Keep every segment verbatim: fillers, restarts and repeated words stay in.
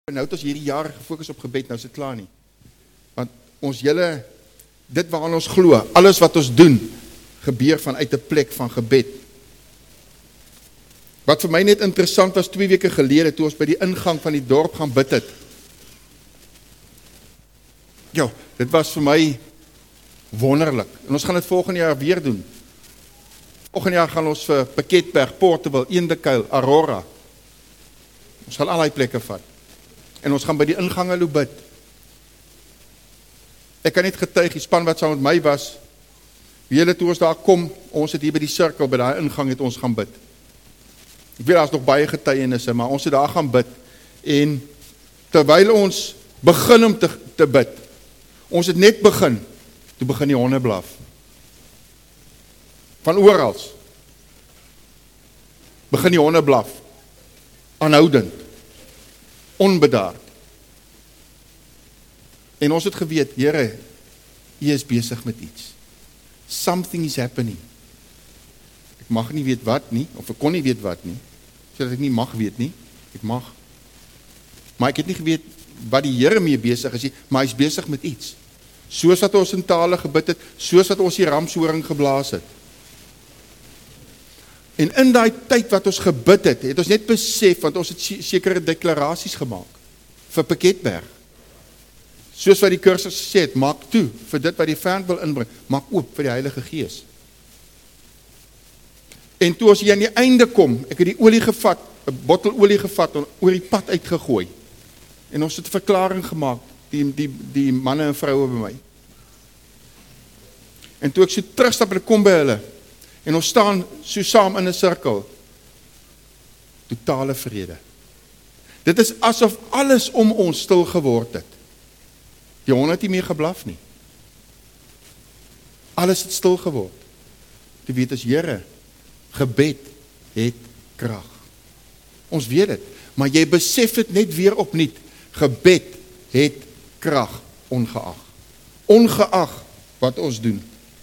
Nou het ons hierdie jaar gefokus op gebed, nou is dit klaar nie. Want ons hele, dit waaraan ons glo, alles wat ons doen, gebeur vanuit 'n plek van gebed. Wat vir my net interessant was, twee weke gelede, toe ons by die ingang van die dorp gaan bid het. Ja, dit was vir my wonderlik. En ons gaan dit volgende jaar weer doen. Volgende jaar gaan ons vir Piketberg, Portable, Eendekuil, Aurora. Ons gaan al die plekke vat. En ons gaan by die ingange loop bid. Ek kan net getuig, die span wat saam met my was, wie julle toe ons daar kom, ons het hier by die sirkel, by die ingang het ons gaan bid. Ek weet, daar is nog baie getuienisse, maar ons het daar gaan bid. En terwyl ons begin om te, te bid, ons het net begin, toe begin die honde blaf. Van orals. Begin die honde blaf. Aanhoudend. Onbedaard. En ons het geweet, Here, U is besig met iets. Something is happening. Ek mag nie weet wat nie, of ek kon nie weet wat nie, sodat ek nie mag weet nie, ek mag. Maar ek het nie geweet wat die Here mee besig is nie, maar hy is besig met iets. Soos wat ons in tale gebid het, soos wat ons die ramshoring geblaas het. En in daai tyd wat ons gebid het, het ons net besef, want ons het sekere deklarasies gemaak, vir Piketberg. Soos wat die kursus gesê het, maak toe, vir dit wat die vyand wil inbring, maak oop vir die Heilige Gees. En toe ons hier aan die einde kom, ek het die olie gevat, 'n bottel olie gevat, en oor die pad uitgegooi. En ons het 'n verklaring gemaak, die, die, die manne en vroue by my. En toe ek so terugstap en ek kom by hulle, en ons staan so saam in 'n sirkel, totale vrede. Dit is asof alles om ons stil geword het. Die honde het nie meer geblaf nie. Alles het stil geword. Toe weet ons, Here, gebed het krag. Ons weet dit, maar jy besef dit net weer opnuut. Gebed het krag, ongeag. Ongeag wat ons doen.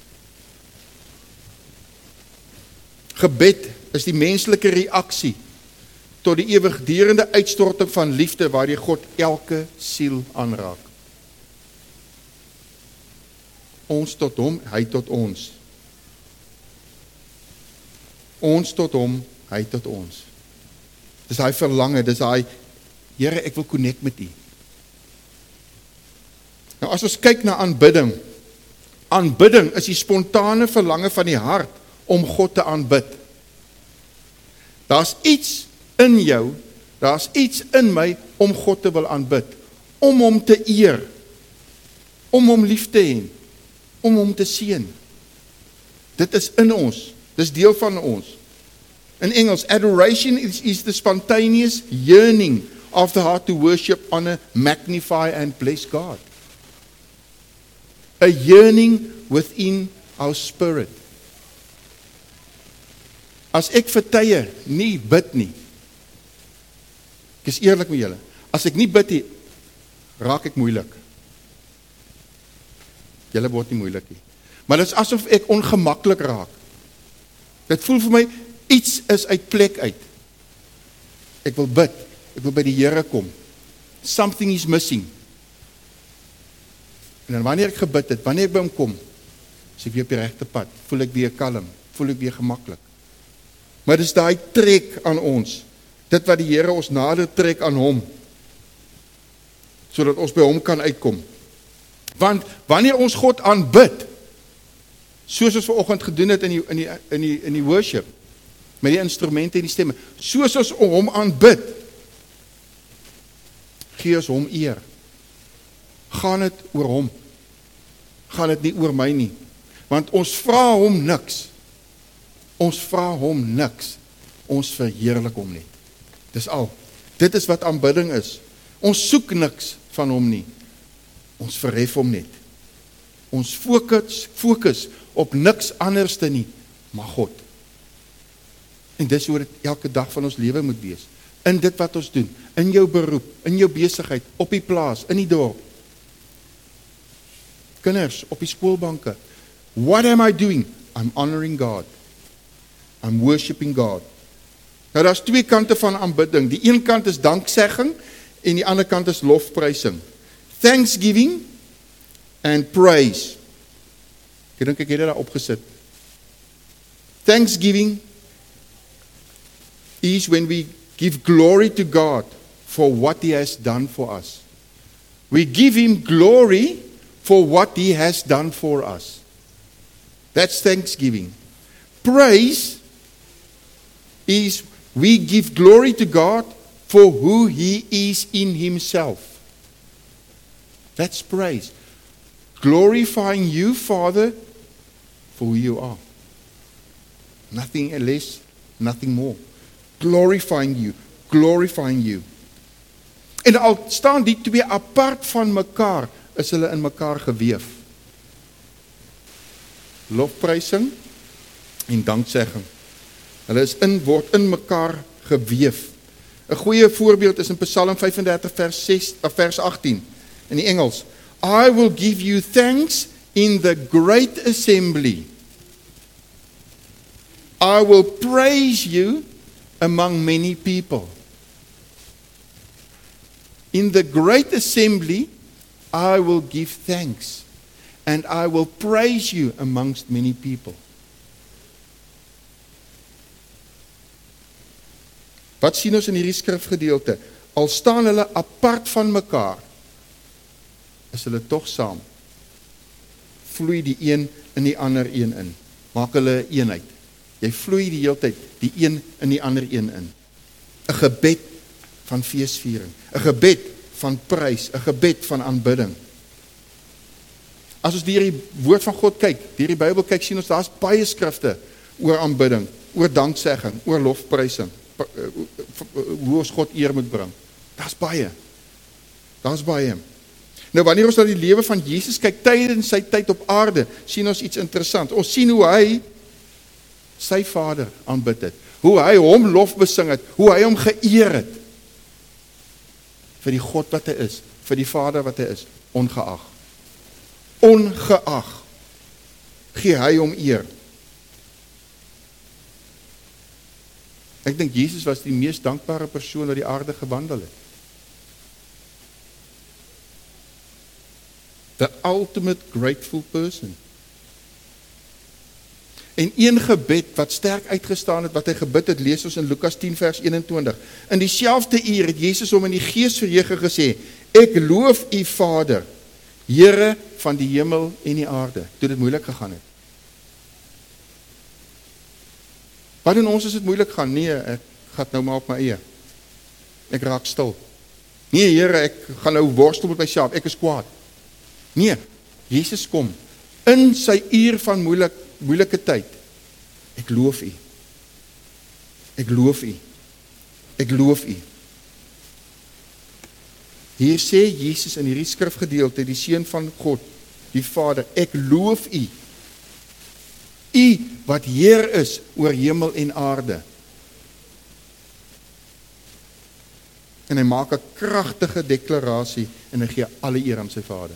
Gebed is die menslike reaksie tot die ewigdurende uitstorting van liefde waardeur God elke siel aanraak. Ons tot hom, hy tot ons. Ons tot hom, hy tot ons. Dis hy verlange, dis hy, Here, ek wil connect met U. Nou as ons kyk na aanbidding, aanbidding is die spontane verlange van die hart om God te aanbid. Daar's iets in jou, daar's iets in my om God te wil aanbid, om hom te eer, om hom lief te hê, om hom te seën. Dit is in ons, dis deel van ons. In Engels, adoration is, is the spontaneous yearning of the heart to worship, honor, magnify and bless God. A yearning within our spirit. As ek vir tye nie bid nie, ek is eerlik met julle, as ek nie bid nie, raak ek moeilik. Julle word nie moeilik nie. Maar dit is asof ek ongemaklik raak. Dit voel vir my, iets is uit plek uit. Ek wil bid, ek wil by die Here kom. Something is missing. En dan wanneer ek gebid het, wanneer ek by hom kom, is ek weer op die regte pad, voel ek weer kalm, voel ek weer gemaklik. Maar dis daai trek aan ons, dit wat die Here ons nader trek aan hom, sodat ons by hom kan uitkom. Want wanneer ons God aanbid, soos ons vanoggend gedoen het in die, in die, in die, in die worship, met die instrumente en die stemme, soos ons hom aanbid, gee ons hom eer. Gaan dit oor hom, gaan dit nie oor my nie, want ons vra hom niks, ons vra hom niks, ons verheerlik hom net. Dis al, dit is wat aanbidding is. Ons soek niks van hom nie, ons verhef hom net. Ons fokus, fokus op niks anderste nie, maar God. En dis hoe dit elke dag van ons lewe moet wees. In dit wat ons doen, in jou beroep, in jou besigheid, op die plaas, in die dorp. Kinders, op die skoolbanke. What am I doing? I'm honoring God. I'm worshiping God. Nou, daar is twee kante van aanbidding. Die een kant is danksegging en die ander kant is lofprysing. Thanksgiving and praise. Ek dink ek het dit daar opgesit. Thanksgiving is when we give glory to God for what He has done for us. We give Him glory for what He has done for us. That's thanksgiving. Praise is we give glory to God for who He is in Himself. That's praise. Glorifying you, Father, for who you are. Nothing less, nothing more. Glorifying you, glorifying you. En al staan die twee apart van mekaar, is hulle in mekaar geweef. Lofprysing en danksegging. Hulle is in, word in mekaar geweef. 'n Goeie voorbeeld is in Psalm vyf-en-dertig vers ses, vers agttien in die Engels. I will give you thanks in the great assembly. I will praise you among many people. In the great assembly, I will give thanks, and I will praise you amongst many people. Wat sien ons in hierdie skrifgedeelte? Al staan hulle apart van mekaar, is hulle tog saam. Vloei die een in die ander een in. Maak hulle 'n eenheid. Jy vloei die hele tyd die een in die ander een in. 'n Gebed van feesviering, 'n gebed van prys, 'n gebed van aanbidding. As ons deur die woord van God kyk, deur die Bybel kyk, sien ons daar's baie skrifte oor aanbidding, oor danksegging, oor lofprysing, hoe ons God eer moet bring. Daar's baie. Daar's baie. Nou wanneer ons na die lewe van Jesus kyk tydens sy tyd op aarde, sien ons iets interessant. Ons sien hoe hy sy Vader aanbid het, hoe hy hom lof besing het, hoe hy hom geëer het, vir die God wat hy is, vir die Vader wat hy is, ongeag. Ongeag, gee hy hom eer. Ek dink Jesus was die mees dankbare persoon wat die aarde gewandel het. The ultimate grateful person. En een gebed wat sterk uitgestaan het, wat hy gebid het, lees ons in Lukas tien vers eenentwintig. In dieselfde uur het Jesus hom in die gees verheug gesê, ek loof u Vader, Here van die hemel en die aarde, toe dit moeilik gegaan het. Wat doen ons as dit moeilik gaan? Nee, ek gaan nou maar op my eie. Ek raak stil. Nee, Here, ek gaan nou worstel met myself, ek is kwaad. Nee, Jesus kom, in sy uur van moeilik, moeilike tyd, ek loof u. Ek loof u. Ek loof u. Hier sê Jesus in hierdie skrifgedeelte, die Seun van God, die Vader, ek loof u. U wat Heer is oor hemel en aarde. En hy maak 'n kragtige deklarasie en hy gee alle eer aan sy Vader.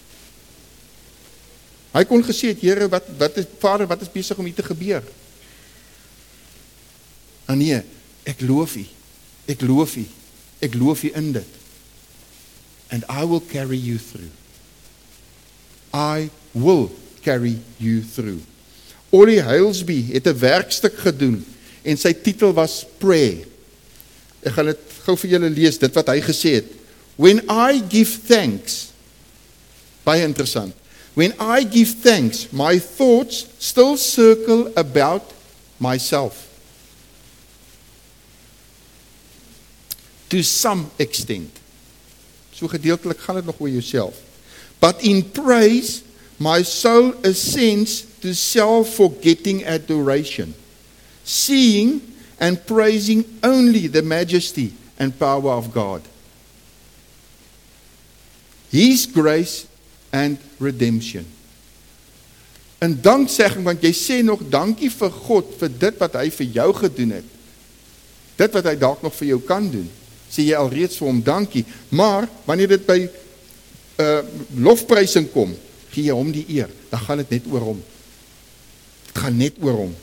Hy kon gesê het, Here, wat, wat is, Vader, wat is besig om hier te gebeur? En nee, ek loof u, ek loof u, ek loof u in dit. And I will carry you through. I will carry you through. Ollie Heilsby het 'n werkstuk gedoen en sy titel was Pray. Ek gaan dit gou vir julle lees, dit wat hy gesê het. When I give thanks, baie interessant. When I give thanks, my thoughts still circle about myself. To some extent. So gedeeltelik gaan dit nog oor jouself. But in praise, my soul ascends to self-forgetting adoration, seeing and praising only the majesty and power of God, His grace and redemption. In danksegging, want jy sê nog dankie vir God, vir dit wat hy vir jou gedoen het, dit wat hy dalk nog vir jou kan doen, sê jy alreeds vir hom dankie, maar wanneer dit by uh, lofprysing kom, gee jy hom die eer, dan gaan dit net oor hom. Het gaan net oor hom.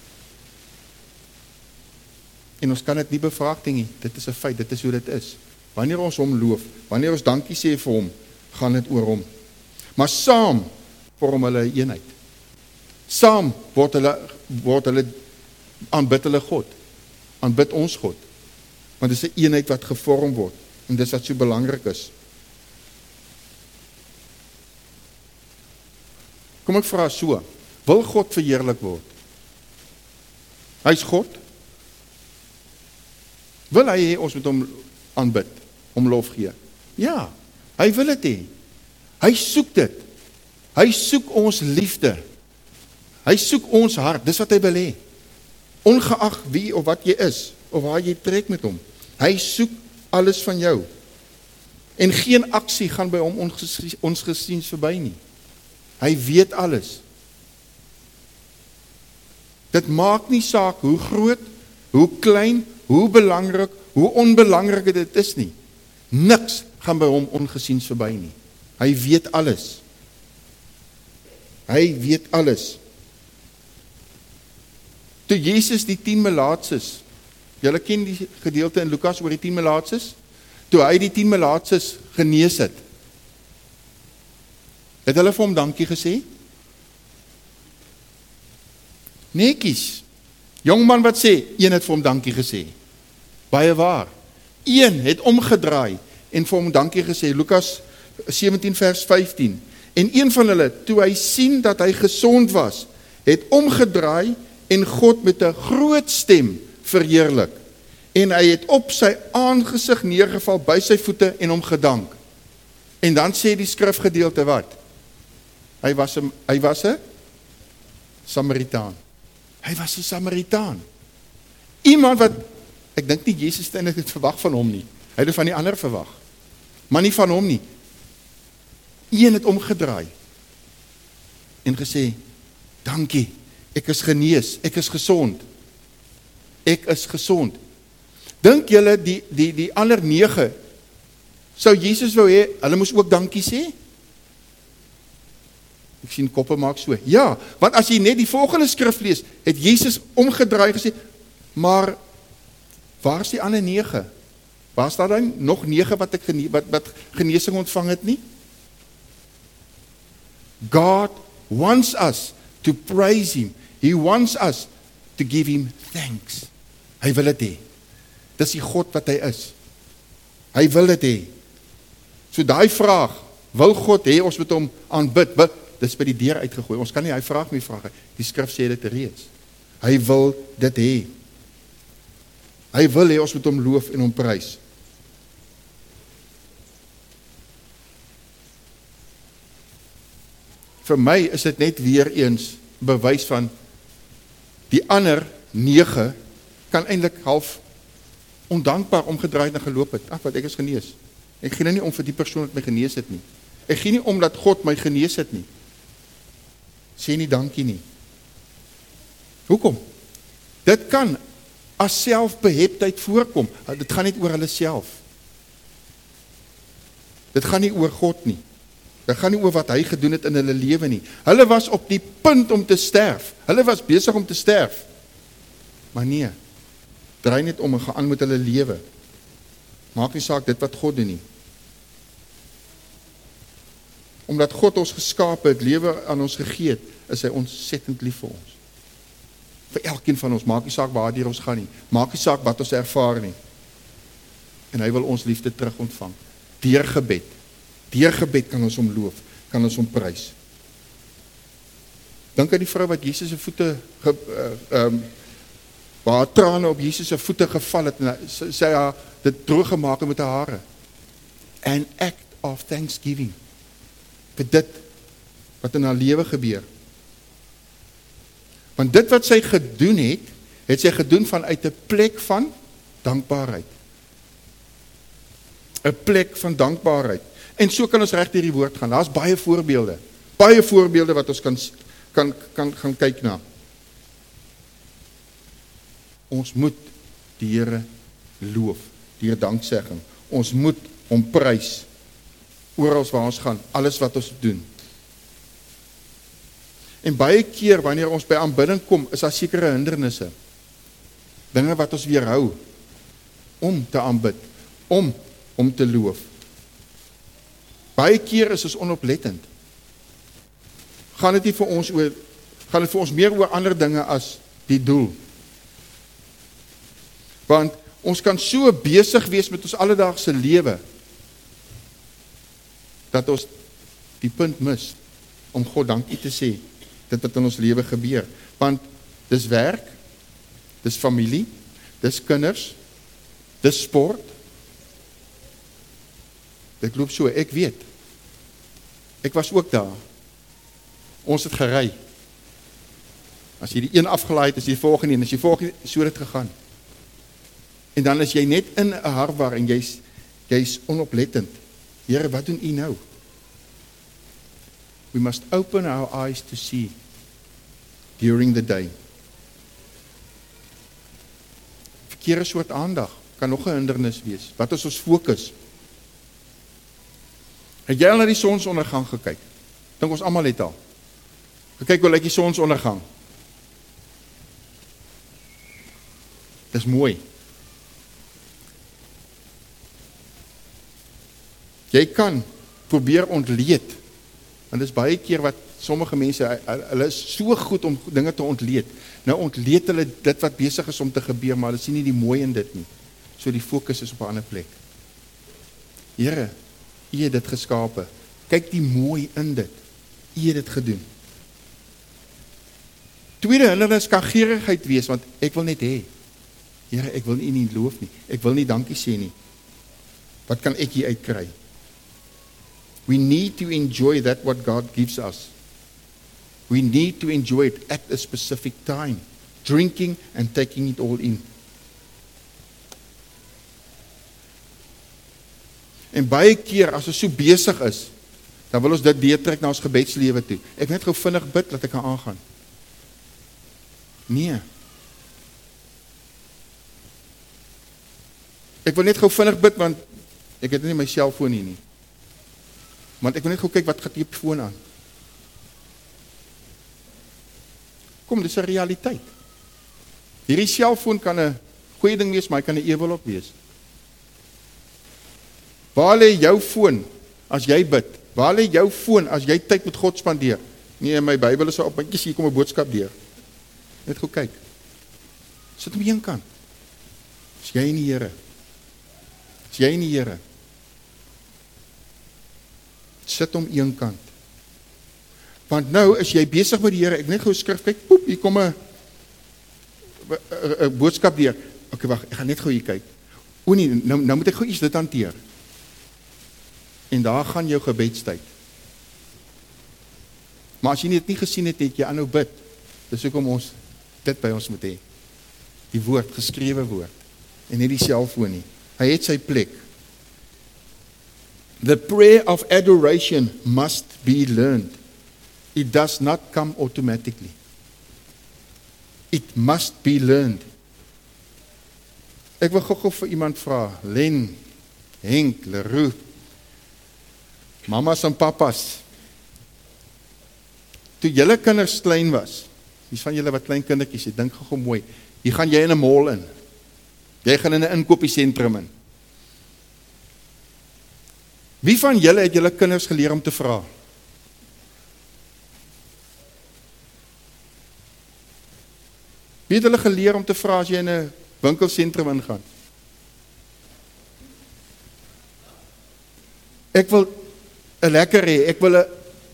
En ons kan dit nie bevraagting nie, dit is 'n feit, dit is hoe dit is. wanneer ons hom loof, wanneer ons dankie sê vir hom, gaan dit oor hom. Maar saam vorm hulle 'n eenheid. Saam word hulle, word hulle, aanbid hulle God, aanbid ons God, want dit is 'n eenheid wat gevorm word, en dis wat so belangrik is. Kom ek vra so, wil God verheerlik word? Hy's God. Wil hy hê ons moet hom aanbid, hom lof gee? Ja, hy wil dit hê. Hy soek dit. Hy soek ons liefde. Hy soek ons hart, dis wat hy wil hê. Ongeag wie of wat jy is, of waar jy trek met hom. Hy soek alles van jou. En geen aksie gaan by hom ons gesiens verby nie. Hy weet alles. Dit maak nie saak hoe groot, hoe klein, hoe belangrik, hoe onbelangrik dit is nie. Niks gaan by hom ongesiens verby nie. Hy weet alles. Hy weet alles. Toe Jesus die tien melaatses, julle ken die gedeelte in Lukas oor die tien melaatses, toe hy die tien melaatses genees het, het hulle vir hom dankie gesê? Netjies. Jongman wat sê, een het vir hom dankie gesê. Baie waar. Een het omgedraai en vir hom dankie gesê. Lukas sewentien vers vyftien. En een van hulle, toe hy sien dat hy gesond was, het omgedraai en God met 'n groot stem verheerlik. En hy het op sy aangesig neergeval by sy voete en hom gedank. En dan sê die skrifgedeelte wat? Hy was 'n hy was 'n Samaritaan. Hy was 'n Samaritaan. Iemand wat, ek dink nie Jesus het dit verwag van hom nie. Hy het dit van die ander verwag. Maar nie van hom nie. Een het omgedraai en gesê, dankie, ek is genees, ek is gesond. Ek is gesond. Dink julle die die die ander nege sou Jesus wou hê, hulle moes ook dankie sê? Ek sien koppe maak so. Ja, want as jy net die volgende skrif lees, het Jesus omgedraai gesê, maar waar is die ander nege? Waar staan dan nog nege wat ek gene, wat wat genesing ontvang het nie? God wants us to praise him. He wants us to give him thanks. Hy wil dit hê. Dis die God wat hy is. Hy wil dit hê. So daai vraag, wil God hê ons moet hom aanbid? Dis by die deur uitgegooi. Ons kan nie hy vraag nie vraag. Die skrif sê dit reeds. Hy wil dit hê. Hy wil hê ons moet hom loof en hom prys. Vir my is dit net weer eens bewys van die ander nege kan eintlik half ondankbaar omgedraai en geloop het. Ag, wat ek is genees. Ek gee nou nie om vir die persoon wat my genees het nie. Ek gee nie om dat God my genees het nie. Sê nie dankie nie. Hoekom? Dit kan as selfbeheptheid voorkom. Dit gaan nie oor hulle self. Dit gaan nie oor God nie. Dit gaan nie oor wat hy gedoen het in hulle lewe nie. Hulle was op die punt om te sterf. Hulle was besig om te sterf. Maar nee, draai net om en gaan aan met hulle lewe. Maak nie saak dit wat God doen nie. Omdat God ons geskape het, lewe aan ons gegee het, is hy ontsettend lief vir ons. Vir elkeen van ons, maak nie saak waar hier ons gaan nie. Maak nie saak wat ons ervaar nie. En hy wil ons liefde terug ontvang. Deur gebed. Deur gebed kan ons hom loof, kan ons hom prys. Dink aan die vrou wat Jesus se voete ge, uh, um, waar trane op Jesus se voete geval het en sy, sy haar dit droog gemaak het met haar hare. An act of thanksgiving. Vir dit wat in haar lewe gebeur. Want dit wat sy gedoen het, het sy gedoen vanuit 'n plek van dankbaarheid. 'n Plek van dankbaarheid. En so kan ons reg deur die woord gaan. Daar's baie voorbeelde. Baie voorbeelde wat ons kan kan kan gaan kyk na. Ons moet die Here loof, deur danksegging. Ons moet hom prys oral waar ons gaan, alles wat ons doen. En baie keer wanneer ons by aanbidding kom, is daar sekere hindernisse. Dinge wat ons weerhou om te aanbid, om om te loof. Baie keer is ons onoplettend. Gaan dit nie vir ons oor, gaan dit vir ons meer oor ander dinge as die doel. Want ons kan so besig wees met ons alledaagse lewe, dat ons die punt mis, om God dankie te sê, dit wat in ons lewe gebeur. Want dis werk, dis familie, dis kinders, dis sport. Dit loop so, ek weet. Ek was ook daar. Ons het gery. As jy die een afgelaai het, is die volgende en as jy volgende, so het gegaan. En dan is jy net in 'n harwar en jy's jy's onoplettend. Here, wat doen U nou? We must open our eyes to see during the day. Verkeerde soort aandag kan nog 'n hindernis wees. Wat is ons fokus? Het jy al na die sonsondergang gekyk? Dink ons almal het al. Kyk hoe lyk die sonsondergang. Dis mooi. Jy kan probeer ontleed. Want dis baie keer wat sommige mense, hulle is so goed om dinge te ontleed. Nou ontleed hulle dit wat besig is om te gebeur, maar hulle sien nie die mooi in dit nie. So die fokus is op 'n ander plek. Here, U het dit geskape. Kyk die mooi in dit. U het dit gedoen. Tweede hindernis kan gierigheid wees, want ek wil net hê. Here, ek wil U nie loof nie. Ek wil nie dankie sê nie. Wat kan ek hier uitkry? We need to enjoy that what God gives us. We need to enjoy it at a specific time, drinking and taking it all in. En baie keer, as ons so besig is, dan wil ons dit deurtrek na ons gebedslewe toe. Ek net gou vinnig bid, dat ek kan aangaan. Nee. Ek wil net gou vinnig bid, want ek het nie my selfoon hier nie. Want ek wil net gou kyk wat gaan hier op die foon aan. Kom, dis 'n realiteit. Hierdie selfoon kan 'n goeie ding wees, maar hy kan 'n ewel ook wees. Waar lê jou foon as jy bid? Waar lê jou foon as jy tyd met God spandeer? Nee, my Bybel is op, hier kom 'n boodskap deur. Net gou kyk. Sit hom een kant. Is jy in die Here? Is jy in die Here? Sit hom een kant. Want nou is jy besig met die Here. Ek net gou skrif kyk, poep, hier kom 'n 'n boodskap deur. Okay, wag, ek gaan net gou hier kyk. O nee, nou nou moet ek gou iets dit hanteer. En daar gaan jou gebedstyd. Maar as jy dit nie gesien het, het jy aanhou bid. Dis hoekom ons dit by ons moet hê. Die woord, geskrewe woord. En nie die selfoon nie. Hy het sy plek. The prayer of adoration must be learned. It does not come automatically. It must be learned. Ek wil gou-gou vir iemand vra, Len, Henk, Leroux, mamas en papas, toe julle kinders klein was, wie van julle wat klein kindertjies het, dink gou mooi, hier gaan jy in 'n mall in, jy gaan in 'n inkopiesentrum in. Wie van julle het julle kinders geleer om te vra? Wie het hulle geleer om te vra as jy in 'n winkelsentrum ingaan? Ek wil 'n lekker hê, ek wil 'n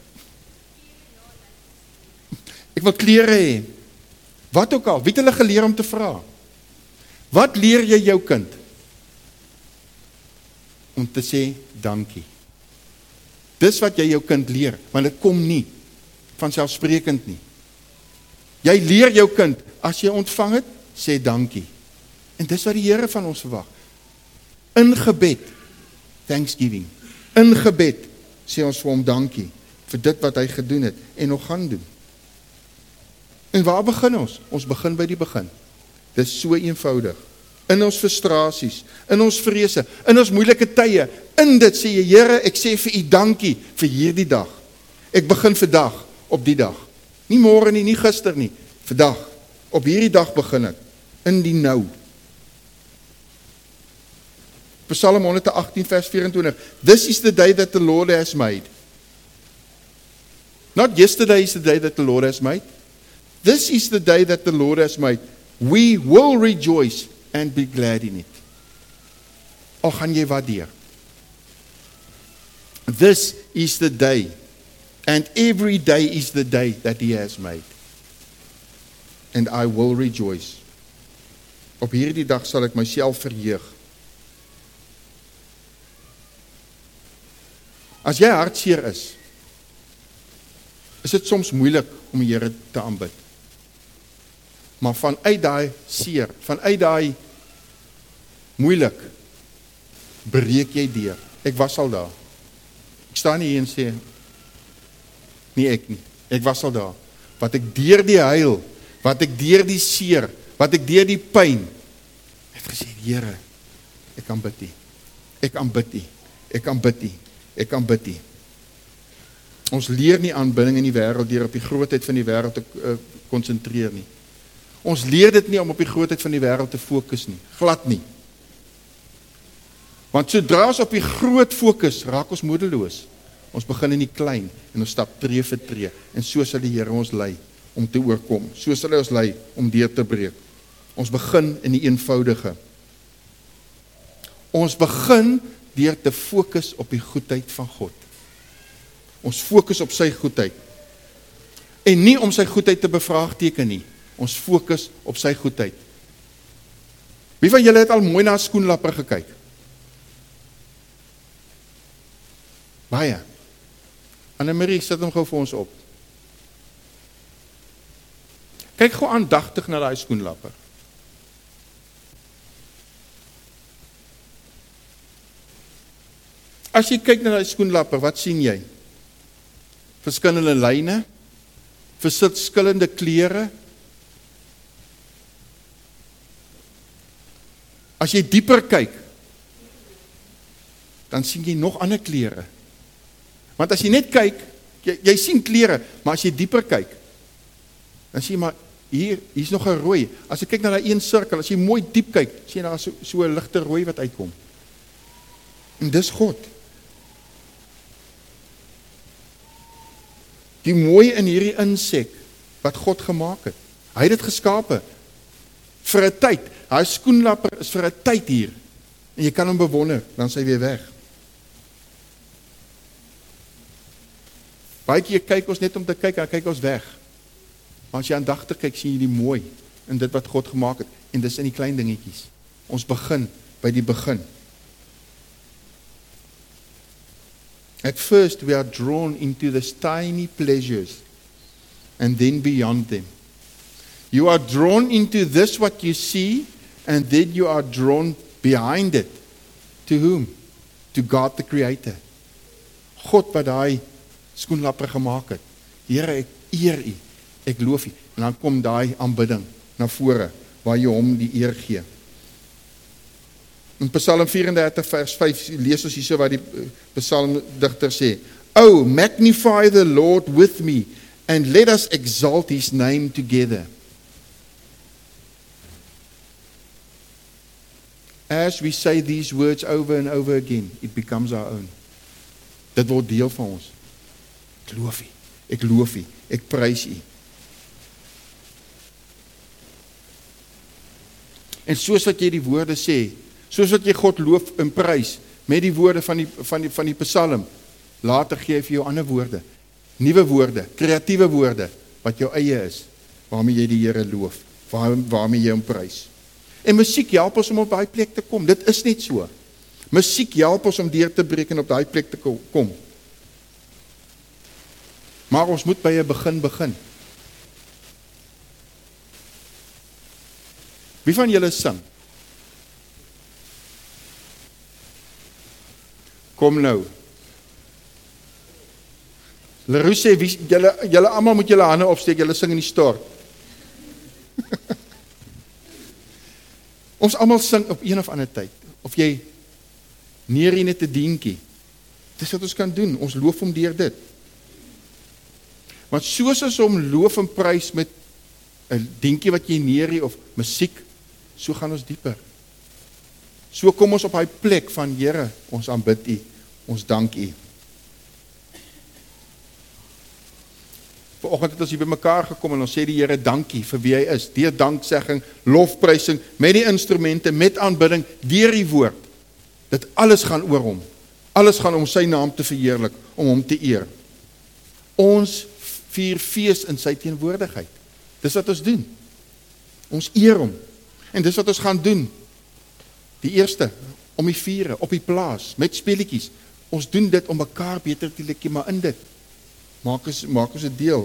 ek wil klere hê. Wat ook al, wie het hulle geleer om te vra? Wat leer jy jou kind? Om te sê dankie. Dis wat jy jou kind leer, want dit kom nie vanselfsprekend nie. Jy leer jou kind, as jy ontvang het, sê dankie. En dis wat die Here van ons verwag. In gebed, thanksgiving. In gebed, sê ons vir hom dankie, vir dit wat hy gedoen het, en nog gaan doen. En waar begin ons? Ons begin by die begin. Dis so eenvoudig. In ons frustrasies, in ons vrese, in ons moeilike tye, in dit sê jy, Here, ek sê vir u dankie, vir hierdie dag. Ek begin vandag, op die dag. Nie môre nie, nie gister nie, vandag. Op hierdie dag begin ek, in die nou. Psalm honderd agtien vers vyf-en-twintig. This is the day that the Lord has made. Not yesterday is the day that the Lord has made. This is the day that the Lord has made. We will rejoice and be glad in it. Al gaan jy waardeer. This is the day, and every day is the day that He has made. And I will rejoice. Op hierdie dag sal ek myself verheug. As jy hartseer is, is dit soms moeilik om die Here te aanbid. Maar vanuit daai seer, vanuit daai moeilik, breek jy deur. Ek was al daar. Ek staan nie hier en sê, nie ek nie, ek was al daar. Wat ek deur die huil, wat ek deur die seer, wat ek deur die pyn, het gesê, Here, ek aanbid U, ek aanbid U, ek aanbid U, ek aanbid U. Ons leer nie aanbidding in die wêreld deur op die grootheid van die wêreld te uh, konsentreer nie. Ons leer dit nie om op die grootheid van die wêreld te fokus nie, glad nie. Want sodra ons op die groot fokus, raak ons moedeloos. Ons begin in die klein en ons stap tree vir tree. En so sal die Here ons lei om te oorkom. So sal hy ons lei om deur te breek. Ons begin in die eenvoudige. Ons begin deur te fokus op die goedheid van God. Ons fokus op sy goedheid. En nie om sy goedheid te bevraagteken nie. Ons fokus op sy goedheid. Wie van julle het al mooi na 'n skoenlapper gekyk? Baie. Annemarie, sit hom gou vir ons op. Kyk gou aandagtig na daai skoenlapper. As jy kyk na daai skoenlapper, wat sien jy? Verskillende lyne, verskillende kleure. As jy dieper kyk, dan sien jy nog ander kleure. Want as jy net kyk, jy, jy sien kleure, maar as jy dieper kyk, dan sien jy maar, hier, hier is nog 'n rooi. As jy kyk na daai een sirkel, as jy mooi diep kyk, sien jy daar so, so 'n ligte rooi wat uitkom. En dis God. Die mooi in hierdie insek, wat God gemaak het. Hy het dit geskape, vir 'n tyd. Hy skoenlapper is vir 'n tyd hier, en jy kan hom bewonder, dan is hy weer weg. Baie keer kyk ons net om te kyk, en kyk ons weg. Maar as jy aandagtig kyk, sien jy die mooi in dit wat God gemaak het. En dis in die klein dingetjies. Ons begin by die begin. At first we are drawn into the tiny pleasures and then beyond them. You are drawn into this what you see and then you are drawn behind it. To whom? To God the Creator. God wat daai skoenlapper gemaak het. Here, ek eer U, ek loof U. En dan kom daai aanbidding na vore, waar jy hom die eer gee. In Psalm vyf-en-dertig vers vyf, lees ons hierso wat die psalmdigter sê, Oh, magnify the Lord with me, and let us exalt His name together. As we say these words over and over again, it becomes our own. Dit word deel van ons. Ek loof U, ek loof U, ek prys U. En soos wat jy die woorde sê, soos wat jy God loof en prys, met die woorde van die, van die, van die psalm, later gee hy vir jou ander woorde, nuwe woorde, kreatiewe woorde, wat jou eie is, waarmee jy die Here loof, waar, waarmee jy hom prys. En musiek help ons om op daai plek te kom, dit is net so. Musiek help ons om deur te breek en op daai plek te kom. Maar ons moet by 'n begin begin. Wie van julle sing? Kom nou. Leroux sê, wie, julle, julle allemaal moet julle hande opsteek, julle sing in die stort. Ons allemaal sing op een of ander tyd. Of jy neer hier net 'n dientjie. Dis wat ons kan doen, ons loof hom deur dit. Want soos as hom loof en prys met 'n dientjie wat jy neer hier, of musiek, so gaan ons dieper. So kom ons op hy plek van Here, ons aanbid U, ons dank U. Vanoggend het ons hier by mekaar gekom en ons sê die Here dankie vir wie hy is, deur danksegging, lofprysing, met die instrumente, met aanbidding, deur die woord. Dit alles gaan oor hom. Alles gaan om sy naam te verheerlik, om hom te eer. Ons vier fees in sy teenwoordigheid. Dis wat ons doen. Ons eer hom. En dis wat ons gaan doen. Die eerste, om die viere, op die plaas, met speletjies. Ons doen dit om mekaar beter te leer, maar in dit. Maak ons, maak ons 'n deel.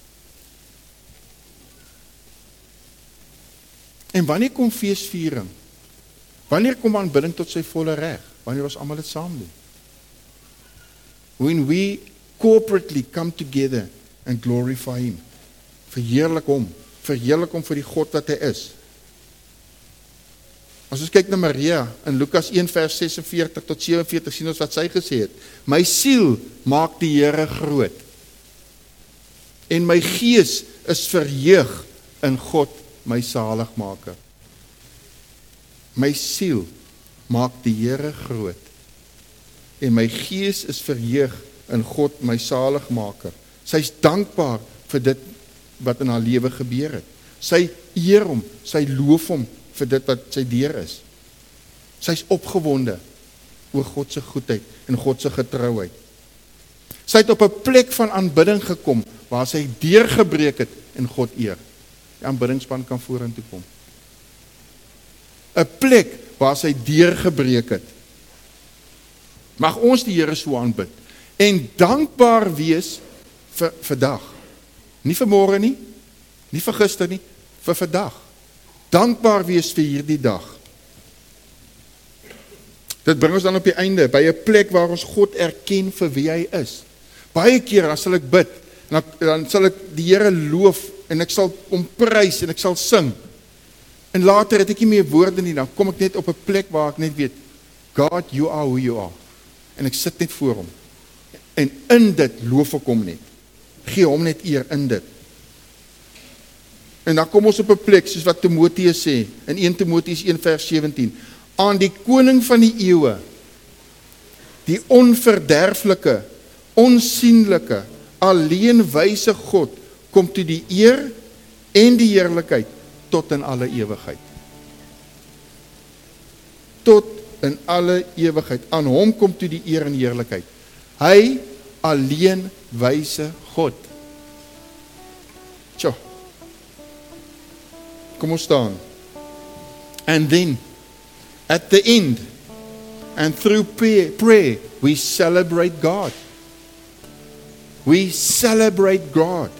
En wanneer kom feesviering? Wanneer kom aanbidding tot sy volle reg? Wanneer ons almal dit saam doen? When we corporately come together and glorify him. Verheerlik hom. Verheerlik hom vir die God wat hy is. As ons kyk na Maria in Lukas een vers ses en veertig tot sewe en veertig, sien ons wat sy gesê het. My siel maak die Here groot. En my gees is verheug in God, my saligmaker. My siel maak die Here groot. En my gees is verheug in God, my saligmaker. Sy is dankbaar vir dit wat in haar lewe gebeur het. Sy eer hom, sy loof hom vir dit wat sy deur is. Sy is opgewonde oor God se goedheid en God se getrouheid. Sy het op 'n plek van aanbidding gekom waar sy deurgebreek het en God eer. Die aanbiddingsspan kan vorentoe kom. 'n Plek waar sy deurgebreek het. Mag ons die Here so aanbid en dankbaar wees vir vandag. Nie vir môre nie, nie vir gister nie, vir vandag. Dankbaar wees vir hierdie dag. Dit bring ons dan op die einde, by 'n plek waar ons God erken vir wie hy is. Baie keer dan sal ek bid, en dan, dan sal ek die Here loof, en ek sal hom prys, en ek sal sing. En later het ek nie meer woorde nie, dan kom ek net op 'n plek waar ek net weet, God, you are who you are. En ek sit net voor hom. En in dit loof ek hom net. Gee hom net eer in dit. En dan kom ons op 'n plek, soos wat Timoteus sê, in een Timoteus een vers sewentien, aan die koning van die eeue, die onverderflike, onsienlike, alleen wyse God, kom toe die eer en die heerlikheid tot in alle ewigheid. Tot in alle ewigheid. Aan hom kom toe die eer en heerlikheid. Hy alleen wyse God. Tjoh. Kom ons staan. And then, at the end, and through prayer, prayer, we celebrate God. We celebrate God.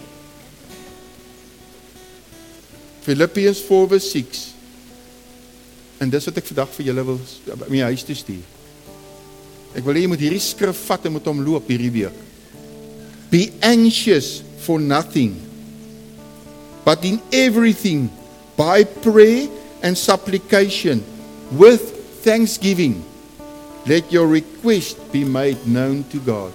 Philippians four verse six. En dis wat ek vandag vir julle wil my huis toe stuur. Ek wil hê jy moet hierdie skrif vat en moet hom loop hierdie week. Be anxious for nothing, but in everything, by prayer and supplication, with thanksgiving, let your request be made known to God.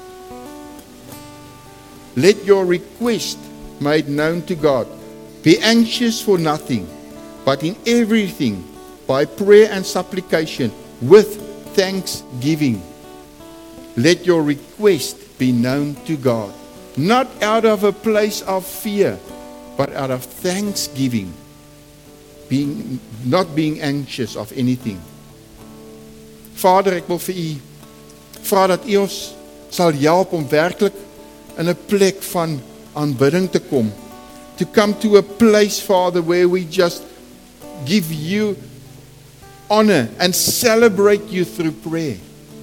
Let your request made known to God. Be anxious for nothing, but in everything, by prayer and supplication, with thanksgiving, let your request be known to God. Not out of a place of fear, but out of thanksgiving, being, not being anxious of anything. Vader, ek wil vir u vra dat u ons sal help om werklik in 'n plek van aanbidding te kom. To come to a place, Father, where we just give you honor and celebrate you through prayer.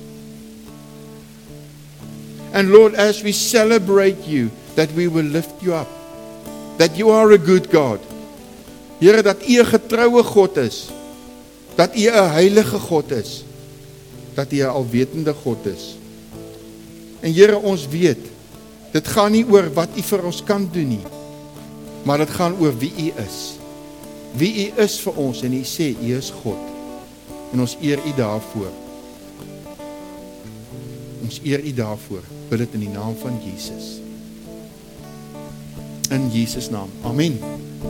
And Lord, as we celebrate you, that we will lift you up. That you are a good God. Here, dat u 'n getroue God is. Dat u 'n heilige God is. Dat u 'n alwetende God is. En Here, ons weet, dit gaan nie oor wat u vir ons kan doen nie, maar dit gaan oor wie u is. Wie u is vir ons, en u sê, u is God. En ons eer u daarvoor. Ons eer u daarvoor. Bid dit in die naam van Jesus. In Jesus naam. Amen.